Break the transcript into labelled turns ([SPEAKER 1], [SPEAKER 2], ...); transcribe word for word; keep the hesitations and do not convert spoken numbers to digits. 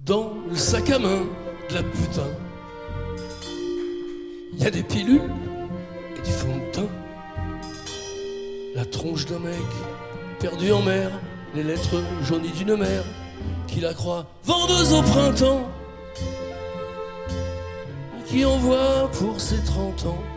[SPEAKER 1] dans le sac à main de la putain. Il y a des pilules et du fond de teint. La tronche d'un mec perdu en mer, les lettres jaunies d'une mère qui la croit vendeuse au printemps et qui envoie pour ses trente ans